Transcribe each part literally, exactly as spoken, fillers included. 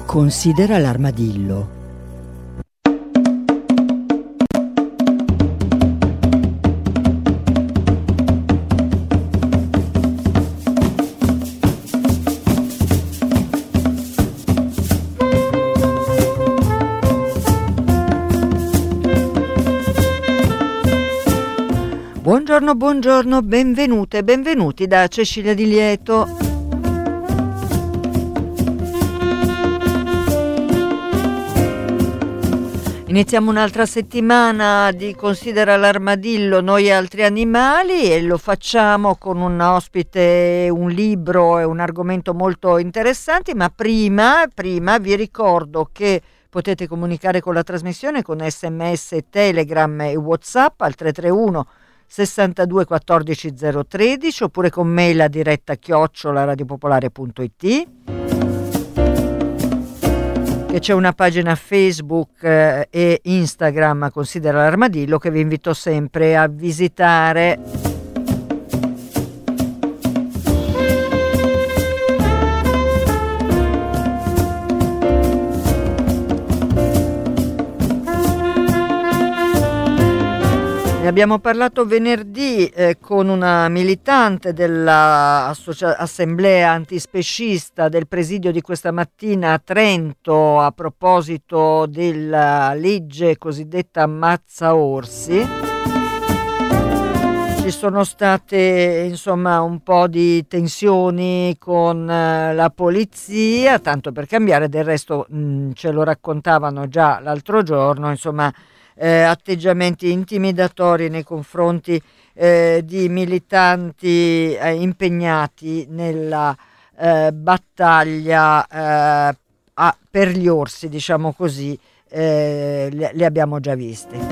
Considera l'armadillo. Buongiorno, buongiorno, benvenute e benvenuti da Cecilia Di Lieto. Iniziamo un'altra settimana di Considera l'armadillo, noi e altri animali, e lo facciamo con un ospite, un libro e un argomento molto interessanti, ma prima, prima vi ricordo che potete comunicare con la trasmissione con sms, telegram e whatsapp al tre tre uno sessantadue quattordici zero tredici oppure con mail a diretta chiocciola radiopopolare punto it, che c'è una pagina Facebook eh, e Instagram Considera l'armadillo che vi invito sempre a visitare. Abbiamo parlato venerdì eh, con una militante dell'assemblea antispecista del presidio di questa mattina a Trento a proposito della legge cosiddetta ammazza orsi. Ci sono state insomma un po' di tensioni con eh, la polizia, tanto per cambiare, del resto mh, ce lo raccontavano già l'altro giorno, insomma. Eh, atteggiamenti intimidatori nei confronti eh, di militanti eh, impegnati nella eh, battaglia eh, a, per gli orsi, diciamo così, eh, li, li abbiamo già visti.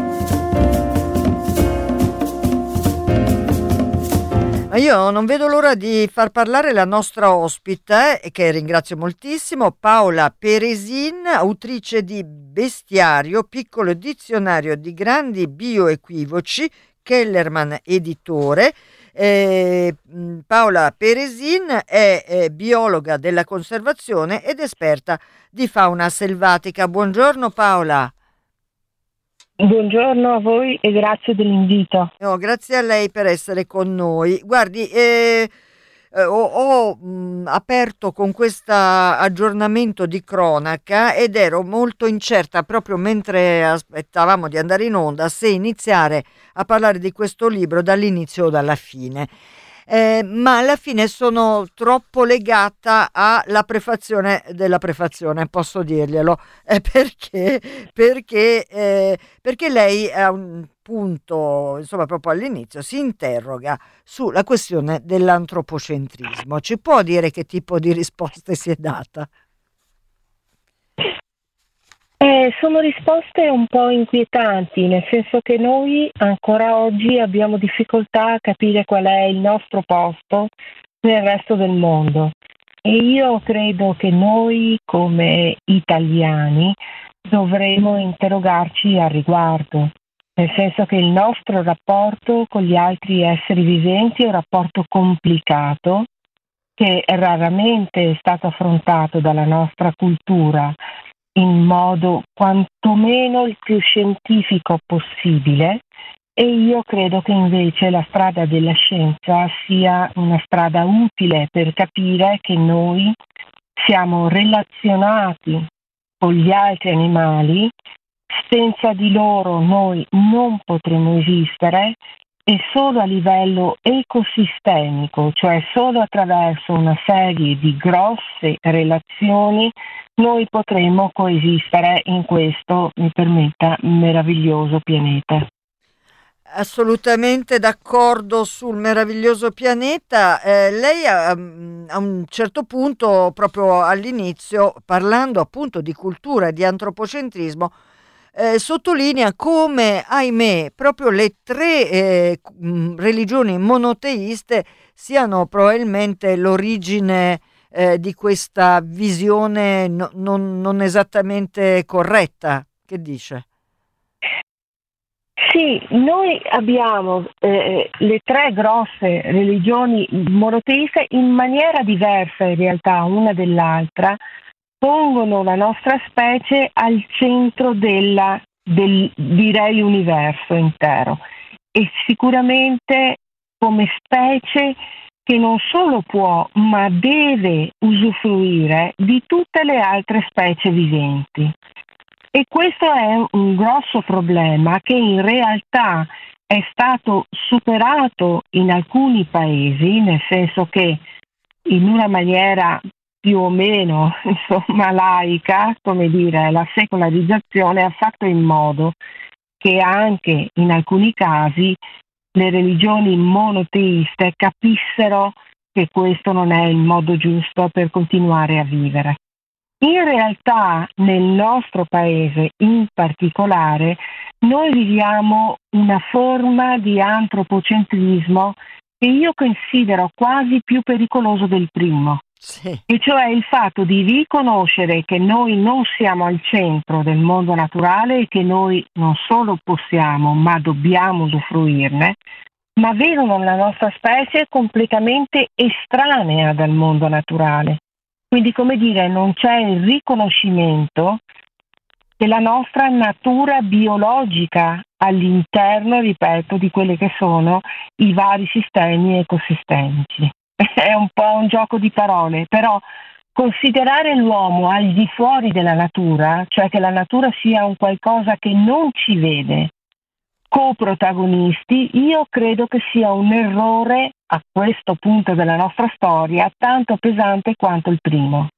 Ma io non vedo l'ora di far parlare la nostra ospite, eh, che ringrazio moltissimo, Paola Peresin, autrice di Bestiario, piccolo dizionario di grandi bioequivoci, Kellerman editore. Eh, Paola Peresin è eh, biologa della conservazione ed esperta di fauna selvatica. Buongiorno Paola. Buongiorno a voi e grazie dell'invito. No, grazie a lei per essere con noi. Guardi, eh, eh, ho, ho mh, aperto con questo aggiornamento di cronaca ed ero molto incerta proprio mentre aspettavamo di andare in onda se iniziare a parlare di questo libro dall'inizio o dalla fine. Eh, ma alla fine sono troppo legata alla prefazione della prefazione, posso dirglielo, eh, perché, perché, eh, perché lei a un punto, insomma proprio all'inizio, si interroga sulla questione dell'antropocentrismo. Ci può dire che tipo di risposte si è data? Eh, sono risposte un po' inquietanti, nel senso che noi ancora oggi abbiamo difficoltà a capire qual è il nostro posto nel resto del mondo. E io credo che noi come italiani dovremo interrogarci al riguardo, nel senso che il nostro rapporto con gli altri esseri viventi è un rapporto complicato che raramente è stato affrontato dalla nostra cultura in modo quantomeno il più scientifico possibile, e io credo che invece la strada della scienza sia una strada utile per capire che noi siamo relazionati con gli altri animali, senza di loro noi non potremo esistere, e solo a livello ecosistemico, cioè solo attraverso una serie di grosse relazioni, noi potremo coesistere in questo, mi permetta, meraviglioso pianeta. Assolutamente d'accordo sul meraviglioso pianeta. Eh, lei a, a un certo punto, proprio all'inizio, parlando appunto di cultura e di antropocentrismo, Eh, sottolinea come, ahimè, proprio le tre eh, religioni monoteiste siano probabilmente l'origine eh, di questa visione no, non, non esattamente corretta. Che dice? Sì, noi abbiamo eh, le tre grosse religioni monoteiste in maniera diversa in realtà una dell'altra, pongono la nostra specie al centro della, del, direi, universo intero, e sicuramente come specie che non solo può, ma deve usufruire di tutte le altre specie viventi. E questo è un grosso problema che in realtà è stato superato in alcuni paesi, nel senso che in una maniera più o meno, insomma, laica, come dire, la secolarizzazione ha fatto in modo che anche in alcuni casi le religioni monoteiste capissero che questo non è il modo giusto per continuare a vivere. In realtà, nel nostro paese in particolare, noi viviamo una forma di antropocentrismo che io considero quasi più pericoloso del primo. Sì. E cioè il fatto di riconoscere che noi non siamo al centro del mondo naturale e che noi non solo possiamo, ma dobbiamo usufruirne, ma vedono la nostra specie completamente estranea dal mondo naturale. Quindi, come dire, non c'è il riconoscimento della nostra natura biologica all'interno, ripeto, di quelli che sono i vari sistemi ecosistemici. È un po' un gioco di parole, però considerare l'uomo al di fuori della natura, cioè che la natura sia un qualcosa che non ci vede, coprotagonisti, io credo che sia un errore a questo punto della nostra storia tanto pesante quanto il primo.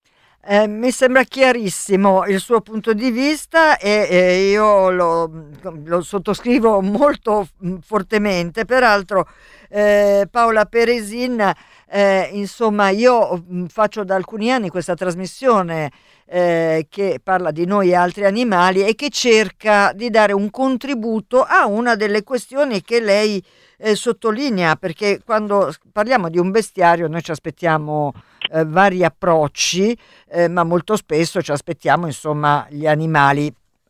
Eh, mi sembra chiarissimo il suo punto di vista e, e io lo, lo sottoscrivo molto mh, fortemente. Peraltro, eh, Paola Peresin, eh, insomma, io mh, faccio da alcuni anni questa trasmissione eh, che parla di noi e altri animali e che cerca di dare un contributo a una delle questioni che lei eh, sottolinea, perché quando parliamo di un bestiario noi ci aspettiamo Eh, vari approcci, eh, ma molto spesso ci aspettiamo insomma gli animali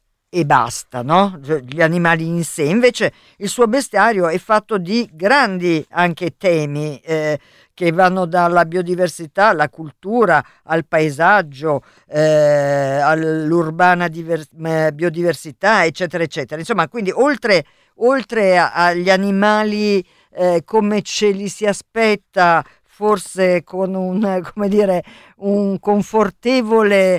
e basta, no? Gli animali in sé. Invece il suo bestiario è fatto di grandi anche temi eh, che vanno dalla biodiversità alla cultura, al paesaggio, eh, all'urbana diver- eh, biodiversità, eccetera, eccetera. Insomma, quindi oltre, oltre a- agli animali eh, come ce li si aspetta, forse con un, come dire, un confortevole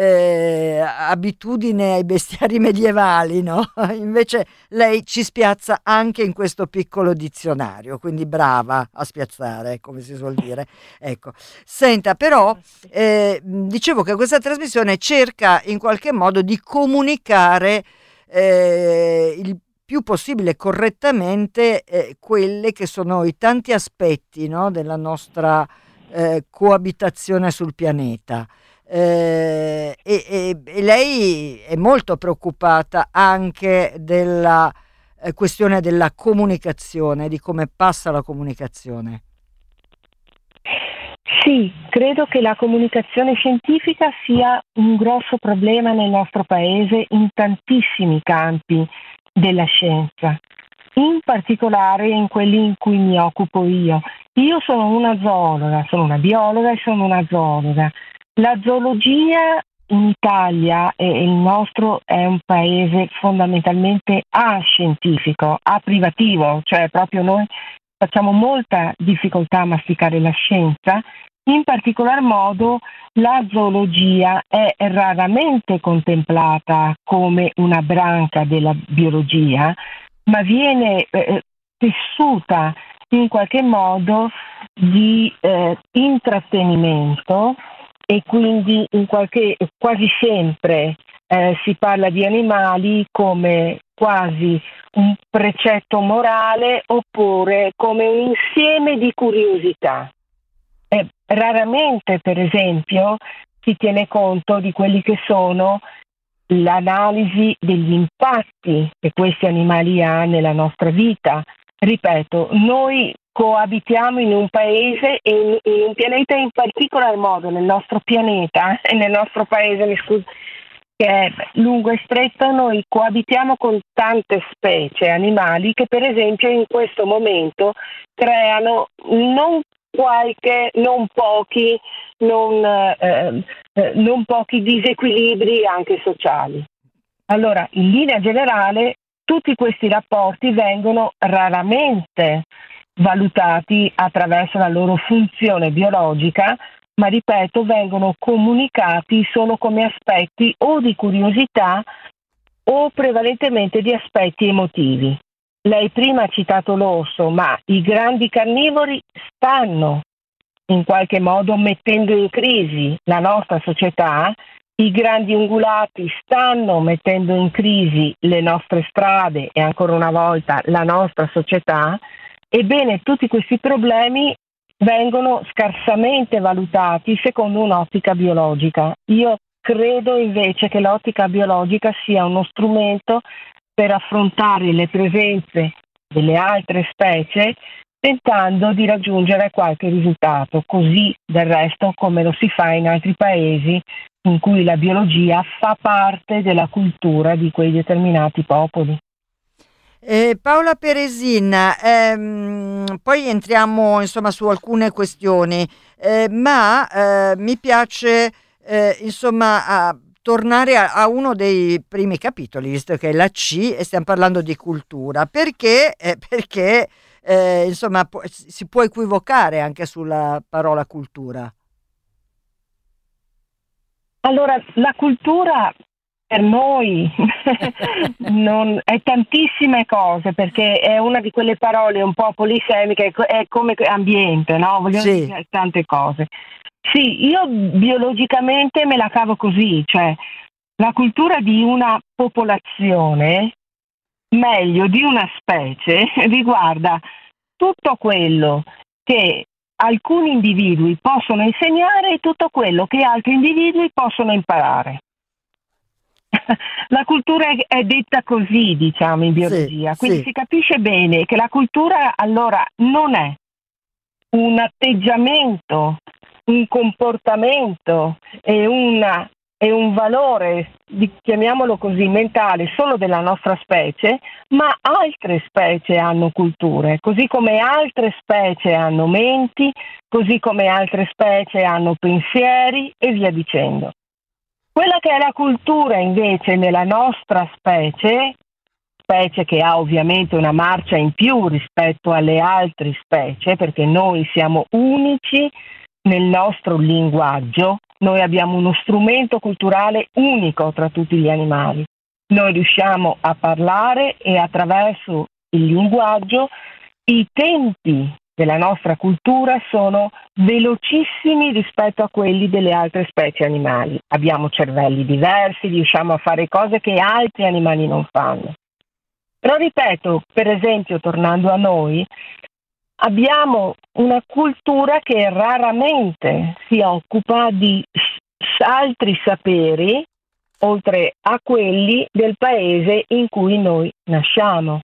eh, abitudine ai bestiari medievali, no? Invece lei ci spiazza anche in questo piccolo dizionario, quindi brava a spiazzare, come si suol dire. Ecco. Senta, però eh, dicevo che questa trasmissione cerca in qualche modo di comunicare eh, il più possibile correttamente eh, quelle che sono i tanti aspetti, no, della nostra eh, coabitazione sul pianeta. Eh, e, e- e lei è molto preoccupata anche della eh, questione della comunicazione, di come passa la comunicazione. Sì, credo che la comunicazione scientifica sia un grosso problema nel nostro paese in tantissimi campi della scienza, in particolare in quelli in cui mi occupo io. Io sono una zoologa, sono una biologa e sono una zoologa. La zoologia in Italia, e il nostro è un paese fondamentalmente ascientifico, a privativo, cioè proprio noi facciamo molta difficoltà a masticare la scienza. In particolar modo la zoologia è raramente contemplata come una branca della biologia, ma viene eh, tessuta in qualche modo di eh, intrattenimento, e quindi in qualche, quasi sempre eh, si parla di animali come quasi un precetto morale oppure come un insieme di curiosità. Eh, raramente, per esempio, si tiene conto di quelli che sono l'analisi degli impatti che questi animali hanno nella nostra vita. Ripeto, noi coabitiamo in un paese e in, in un pianeta, in particolar modo nel nostro pianeta e nel nostro paese, mi scusi, che è lungo e stretto. Noi coabitiamo con tante specie animali che per esempio in questo momento creano non qualche, non pochi, non, eh, eh, non pochi disequilibri anche sociali. Allora, in linea generale, tutti questi rapporti vengono raramente valutati attraverso la loro funzione biologica, ma ripeto, vengono comunicati solo come aspetti o di curiosità o prevalentemente di aspetti emotivi. Lei prima ha citato l'orso, ma i grandi carnivori stanno in qualche modo mettendo in crisi la nostra società, i grandi ungulati stanno mettendo in crisi le nostre strade e ancora una volta la nostra società. Ebbene, tutti questi problemi vengono scarsamente valutati secondo un'ottica biologica. Io credo invece che l'ottica biologica sia uno strumento per affrontare le presenze delle altre specie tentando di raggiungere qualche risultato, così del resto come lo si fa in altri paesi in cui la biologia fa parte della cultura di quei determinati popoli. Eh, Paola Peresin, ehm, poi entriamo insomma su alcune questioni, eh, ma eh, mi piace eh, insomma a tornare a, a uno dei primi capitoli, visto che è la C e stiamo parlando di cultura, perché, eh, perché eh, insomma pu- si può equivocare anche sulla parola cultura. Allora, la cultura per noi non, è tantissime cose, perché è una di quelle parole un po' polisemiche, è come ambiente, no? Vogliamo Sì. dire tante cose. Sì, io biologicamente me la cavo così, cioè la cultura di una popolazione, meglio di una specie, riguarda tutto quello che alcuni individui possono insegnare e tutto quello che altri individui possono imparare. La cultura è detta così, diciamo, in biologia, Sì, quindi sì. si capisce bene che la cultura allora non è un atteggiamento, un comportamento e, una, e un valore, di, chiamiamolo così, mentale solo della nostra specie, ma altre specie hanno culture, così come altre specie hanno menti, così come altre specie hanno pensieri e via dicendo. Quella che è la cultura invece nella nostra specie, specie che ha ovviamente una marcia in più rispetto alle altre specie, perché noi siamo unici nel nostro linguaggio, noi abbiamo uno strumento culturale unico tra tutti gli animali. Noi riusciamo a parlare e attraverso il linguaggio i tempi della nostra cultura sono velocissimi rispetto a quelli delle altre specie animali. Abbiamo cervelli diversi, riusciamo a fare cose che altri animali non fanno. Però ripeto, per esempio, tornando a noi, abbiamo una cultura che raramente si occupa di altri saperi, oltre a quelli del paese in cui noi nasciamo.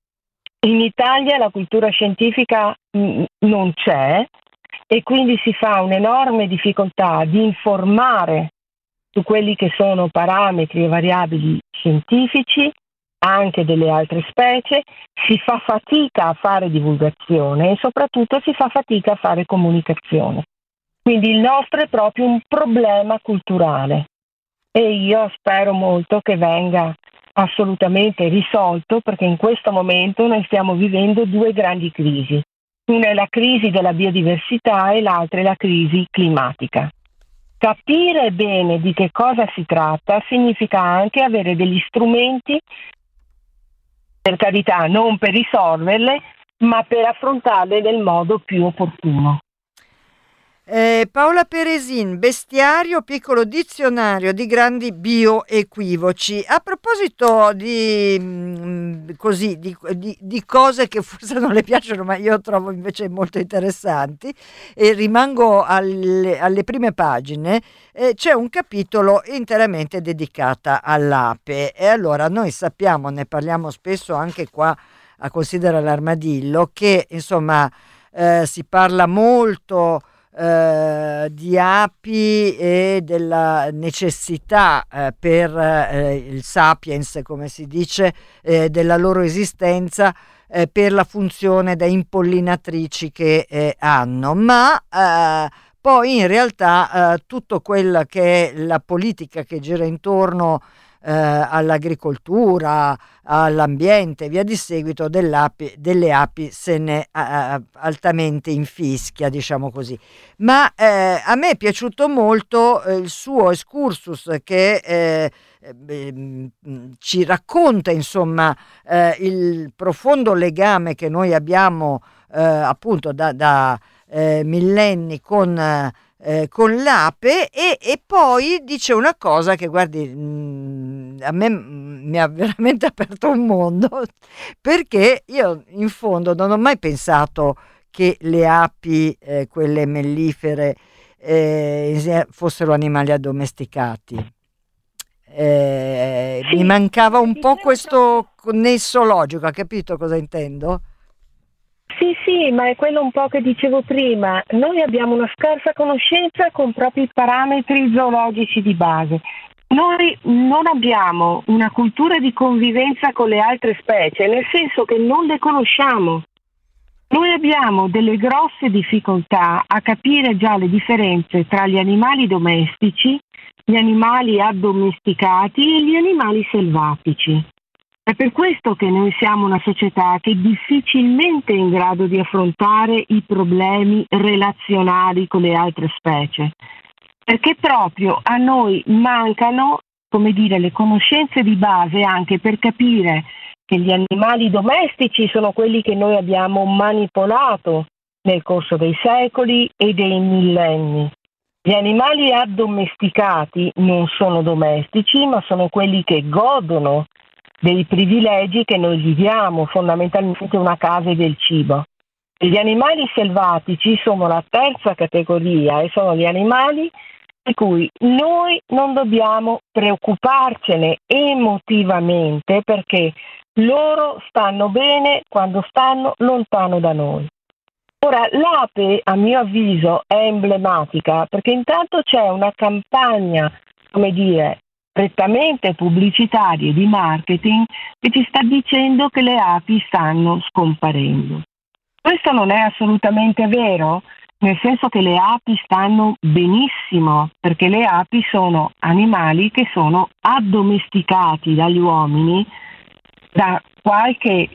In Italia la cultura scientifica mh, non c'è e quindi si fa un'enorme difficoltà di informare su quelli che sono parametri e variabili scientifici, anche delle altre specie, si fa fatica a fare divulgazione e soprattutto si fa fatica a fare comunicazione. Quindi il nostro è proprio un problema culturale e io spero molto che venga assolutamente risolto, perché in questo momento noi stiamo vivendo due grandi crisi. Una è la crisi della biodiversità e l'altra è la crisi climatica. Capire bene di che cosa si tratta significa anche avere degli strumenti, per carità, non per risolverle, ma per affrontarle nel modo più opportuno. Eh, Paola Peresin, bestiario, piccolo dizionario di grandi bioequivoci. A proposito di, mh, così, di, di, di cose che forse non le piacciono, ma io trovo invece molto interessanti, e rimango alle, alle prime pagine, eh, c'è un capitolo interamente dedicato all'ape. E allora noi sappiamo, ne parliamo spesso anche qua a Considera l'Armadillo, che insomma eh, si parla molto eh, di api e della necessità eh, per eh, il sapiens, come si dice, eh, della loro esistenza, eh, per la funzione da impollinatrici che eh, hanno, ma eh, poi in realtà eh, tutto quella che è la politica che gira intorno eh, all'agricoltura, all'ambiente, via di seguito, dell'api, delle api se ne uh, altamente infischia, diciamo così. Ma eh, a me è piaciuto molto eh, il suo excursus che eh, eh, ci racconta, insomma, eh, il profondo legame che noi abbiamo eh, appunto da, da eh, millenni con Eh, con l'ape e, e poi dice una cosa che, guardi, mh, a me mh, mi ha veramente aperto un mondo, perché io in fondo non ho mai pensato che le api, eh, quelle mellifere, eh, fossero animali addomesticati. Eh, Sì, mi mancava un po' dicevo questo nesso logico, ha capito cosa intendo? Sì, sì, ma è quello un po' che dicevo prima. Noi abbiamo una scarsa conoscenza con propri parametri zoologici di base. Noi non abbiamo una cultura di convivenza con le altre specie, nel senso che non le conosciamo. Noi abbiamo delle grosse difficoltà a capire già le differenze tra gli animali domestici, gli animali addomesticati e gli animali selvatici. È per questo che noi siamo una società che difficilmente è in grado di affrontare i problemi relazionali con le altre specie, perché proprio a noi mancano, come dire, le conoscenze di base anche per capire che gli animali domestici sono quelli che noi abbiamo manipolato nel corso dei secoli e dei millenni. Gli animali addomesticati non sono domestici, ma sono quelli che godono dei privilegi che noi gli diamo, fondamentalmente una casa e del cibo. E gli animali selvatici sono la terza categoria e sono gli animali di cui noi non dobbiamo preoccuparcene emotivamente, perché loro stanno bene quando stanno lontano da noi. Ora, l'ape, a mio avviso, è emblematica perché intanto c'è una campagna, come dire, prettamente pubblicitarie di marketing che ci sta dicendo che le api stanno scomparendo. Questo non è assolutamente vero, nel senso che le api stanno benissimo, perché le api sono animali che sono addomesticati dagli uomini da qualche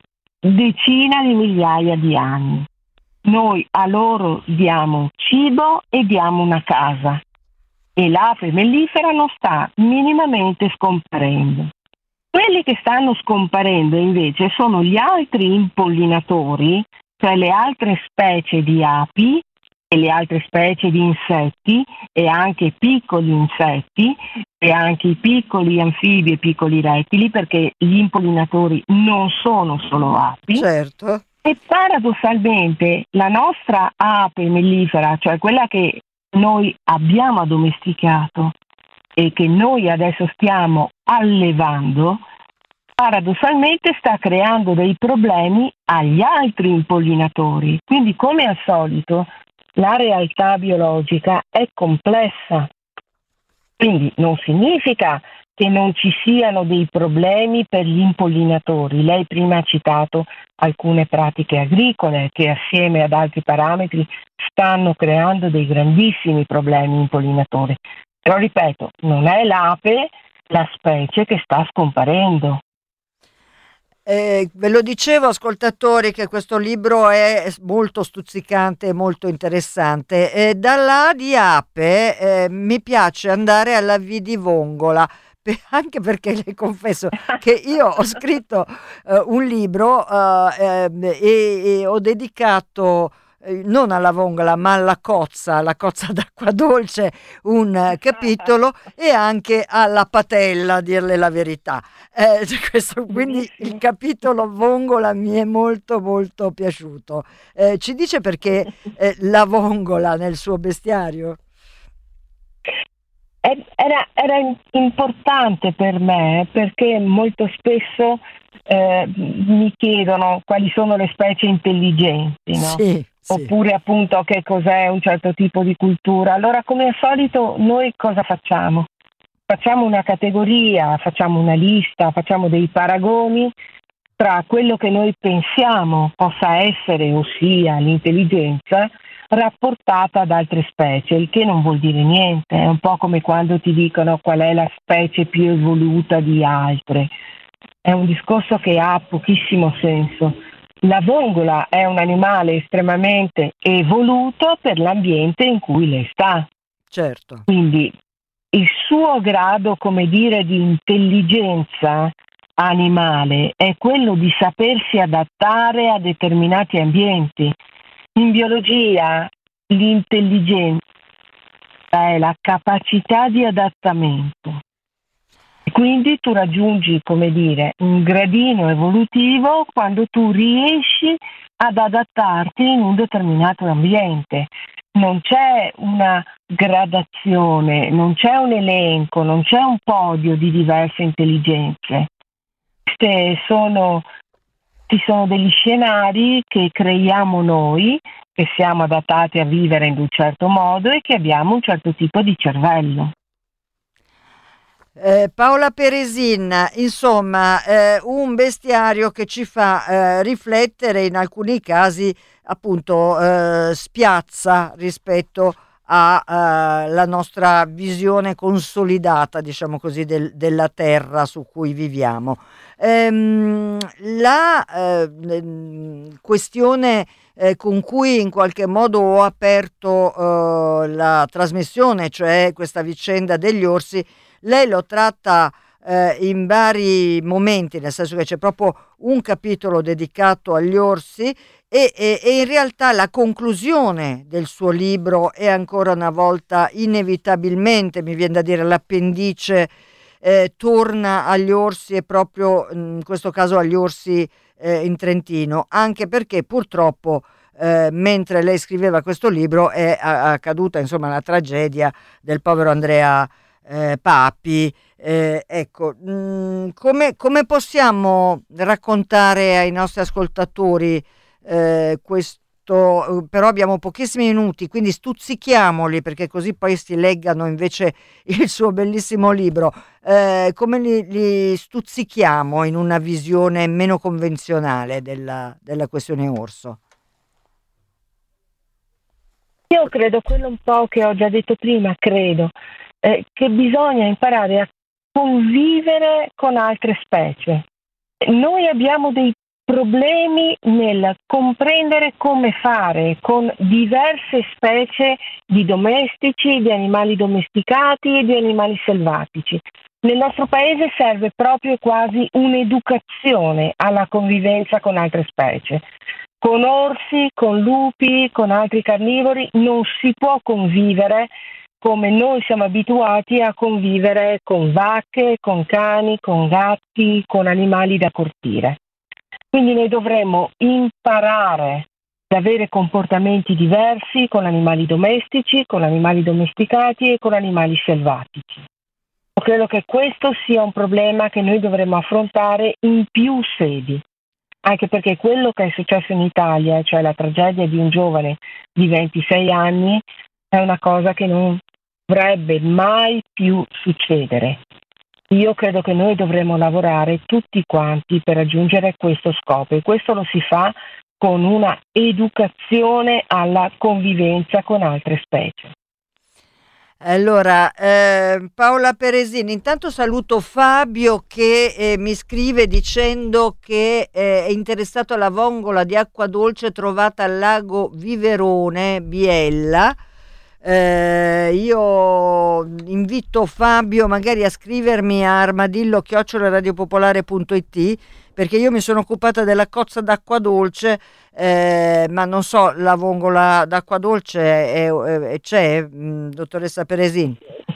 decina di migliaia di anni. Noi a loro diamo cibo e diamo una casa. E l'ape mellifera non sta minimamente scomparendo. Quelli che stanno scomparendo invece sono gli altri impollinatori, cioè le altre specie di api e le altre specie di insetti e anche piccoli insetti e anche i piccoli anfibi e piccoli rettili, perché gli impollinatori non sono solo api. Certo. E paradossalmente la nostra ape mellifera, cioè quella che noi abbiamo addomesticato e che noi adesso stiamo allevando, paradossalmente sta creando dei problemi agli altri impollinatori. Quindi, come al solito, la realtà biologica è complessa. Quindi non significa che non ci siano dei problemi per gli impollinatori. Lei prima ha citato alcune pratiche agricole che assieme ad altri parametri stanno creando dei grandissimi problemi impollinatori. Però ripeto, non è l'ape la specie che sta scomparendo. Eh, ve lo dicevo, ascoltatori, che questo libro è molto stuzzicante e molto interessante. Eh, dalla A di ape eh, mi piace andare alla V di vongola, anche perché le confesso che io ho scritto eh, un libro eh, e, e ho dedicato eh, non alla vongola ma alla cozza, alla cozza d'acqua dolce, un eh, capitolo, e anche alla patella, a dirle la verità. Eh, questo, quindi il capitolo vongola mi è molto molto piaciuto. Eh, ci dice perché eh, la vongola nel suo bestiario? Era, era importante per me perché molto spesso eh, mi chiedono quali sono le specie intelligenti, no? Sì, Sì. Oppure appunto che cos'è un certo tipo di cultura. Allora, come al solito, noi cosa facciamo? Facciamo una categoria, facciamo una lista, facciamo dei paragoni tra quello che noi pensiamo possa essere, ossia l'intelligenza, rapportata ad altre specie, il che non vuol dire niente. È un po' come quando ti dicono qual è la specie più evoluta di altre. È un discorso che ha pochissimo senso. La vongola è un animale estremamente evoluto per l'ambiente in cui lei sta. Certo. Quindi il suo grado, come dire, di intelligenza animale è quello di sapersi adattare a determinati ambienti. In biologia l'intelligenza è la capacità di adattamento. Quindi tu raggiungi, come dire, un gradino evolutivo quando tu riesci ad adattarti in un determinato ambiente. Non c'è una gradazione, non c'è un elenco, non c'è un podio di diverse intelligenze. Queste sono, ci sono degli scenari che creiamo noi, che siamo adattati a vivere in un certo modo e che abbiamo un certo tipo di cervello. Eh, Paola Peresin, insomma, eh, un bestiario che ci fa eh, riflettere, in alcuni casi appunto eh, spiazza rispetto alla nostra visione consolidata, diciamo così, del- della terra su cui viviamo. Ehm, la eh, ehm, questione eh, con cui in qualche modo ho aperto eh, la trasmissione, cioè questa vicenda degli orsi, lei lo tratta eh, in vari momenti, nel senso che c'è proprio un capitolo dedicato agli orsi e, e- e in realtà la conclusione del suo libro è ancora una volta inevitabilmente, mi viene da dire, l'appendice eh, torna agli orsi e proprio in questo caso agli orsi eh, in Trentino, anche perché purtroppo eh, mentre lei scriveva questo libro è a- accaduta insomma la tragedia del povero Andrea eh, Papi. Eh, ecco, mh, come, come possiamo raccontare ai nostri ascoltatori eh, questo? Però abbiamo pochissimi minuti, quindi stuzzichiamoli perché così poi si leggano invece il suo bellissimo libro. Eh, come li, li stuzzichiamo in una visione meno convenzionale della, della questione orso? Io credo quello un po' che ho già detto prima, credo eh, che bisogna imparare a convivere con altre specie. Noi abbiamo dei problemi nel comprendere come fare con diverse specie di domestici, di animali domesticati e di animali selvatici. Nel nostro paese serve proprio quasi un'educazione alla convivenza con altre specie. Con orsi, con lupi, con altri carnivori non si può convivere come noi siamo abituati a convivere con vacche, con cani, con gatti, con animali da cortile. Quindi noi dovremmo imparare ad avere comportamenti diversi con animali domestici, con animali domesticati e con animali selvatici. Io credo che questo sia un problema che noi dovremmo affrontare in più sedi, anche perché quello che è successo in Italia, cioè la tragedia di un giovane di ventisei anni, è una cosa che non dovrebbe mai più succedere. Io credo che noi dovremmo lavorare tutti quanti per raggiungere questo scopo e questo lo si fa con una educazione alla convivenza con altre specie. Allora, eh, Paola Peresini, intanto saluto Fabio che eh, mi scrive dicendo che eh, è interessato alla vongola di acqua dolce trovata al lago Viverone, Biella. Eh, io invito Fabio magari a scrivermi a armadillo chiocciola radiopopolare punto it perché io mi sono occupata della cozza d'acqua dolce, eh, ma non so, la vongola d'acqua dolce è- è- c'è, mh, dottoressa Peresin?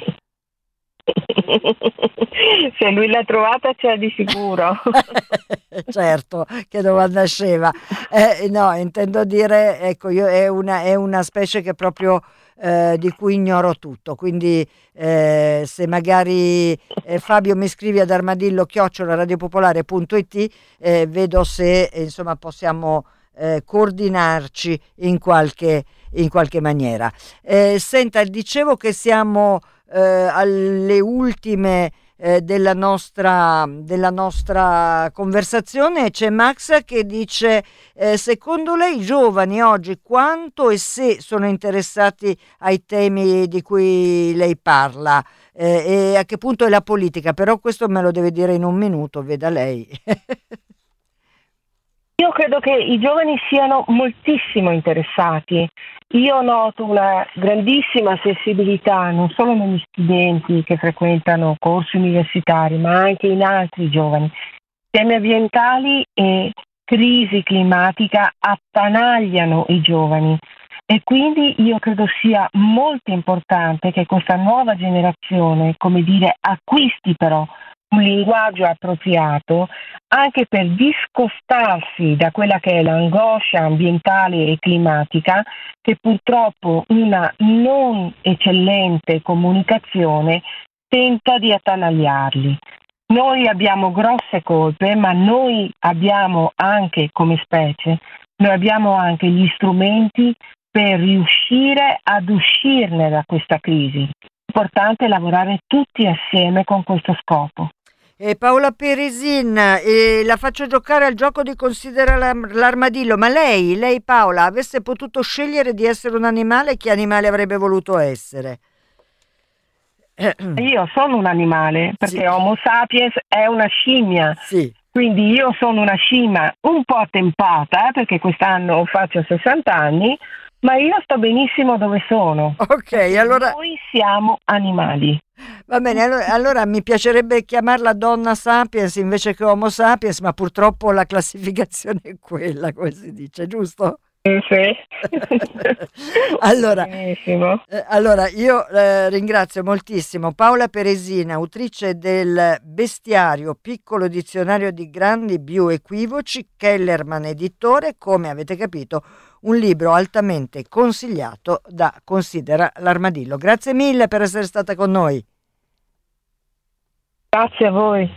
Se lui l'ha trovata c'è di sicuro. Certo, che domanda scema. Eh, no, intendo dire, ecco, io è una, è una specie che proprio eh, di cui ignoro tutto, quindi eh, se magari eh, Fabio mi scrivi ad armadillo chiocciola radiopopolare punto it, eh, vedo se eh, insomma possiamo eh, coordinarci in qualche, in qualche maniera. Eh, senta, dicevo che siamo eh, alle ultime eh, della nostra, della nostra conversazione. C'è Max che dice eh, secondo lei i giovani oggi quanto e se sono interessati ai temi di cui lei parla eh, e a che punto è la politica, però questo me lo deve dire in un minuto, veda lei. Io credo che i giovani siano moltissimo interessati. Io noto una grandissima sensibilità non solo negli studenti che frequentano corsi universitari, ma anche in altri giovani. Temi ambientali e crisi climatica attanagliano i giovani e quindi io credo sia molto importante che questa nuova generazione, come dire, acquisti però un linguaggio appropriato anche per discostarsi da quella che è l'angoscia ambientale e climatica che purtroppo una non eccellente comunicazione tenta di attanagliarli. Noi abbiamo grosse colpe, ma noi abbiamo anche, come specie, noi abbiamo anche gli strumenti per riuscire ad uscirne da questa crisi. È importante lavorare tutti assieme con questo scopo. E Paola Peresin, eh, la faccio giocare al gioco di Considera l'armadillo, ma lei, lei Paola, avesse potuto scegliere di essere un animale, che animale avrebbe voluto essere? Io sono un animale, perché sì. Homo sapiens è una scimmia, sì. Quindi io sono una scimmia un po' attempata, eh, perché quest'anno faccio sessanta anni, ma io sto benissimo dove sono. Ok, allora... Noi siamo animali. Va bene, allora, allora mi piacerebbe chiamarla donna sapiens invece che Homo sapiens, ma purtroppo la classificazione è quella, come si dice, giusto? Sì. allora, eh, allora, io eh, ringrazio moltissimo Paola Peresina, autrice del Bestiario, piccolo dizionario di grandi bioequivoci, Kellerman editore, come avete capito, un libro altamente consigliato da Considera l'armadillo. Grazie mille per essere stata con noi. Grazie a voi.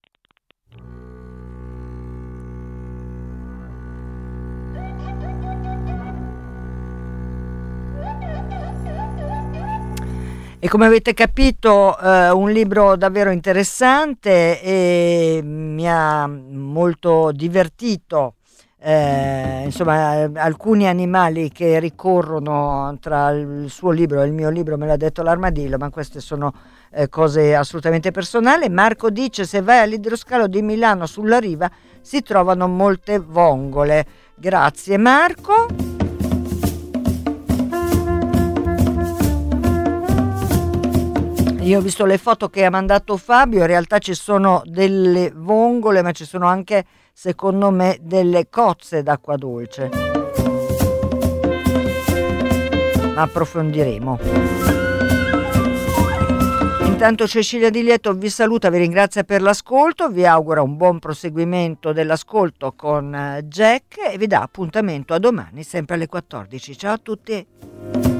E come avete capito eh, un libro davvero interessante e mi ha molto divertito, eh, insomma alcuni animali che ricorrono tra il suo libro e il mio libro, me l'ha detto l'armadillo, ma queste sono eh, cose assolutamente personali. Marco dice: se vai all'idroscalo di Milano sulla riva si trovano molte vongole. Grazie Marco. Io ho visto le foto che ha mandato Fabio, in realtà ci sono delle vongole, ma ci sono anche, secondo me, delle cozze d'acqua dolce. Ma approfondiremo. Intanto Cecilia Di Lieto vi saluta, vi ringrazia per l'ascolto, vi augura un buon proseguimento dell'ascolto con Jack e vi dà appuntamento a domani, sempre alle quattordici. Ciao a tutti!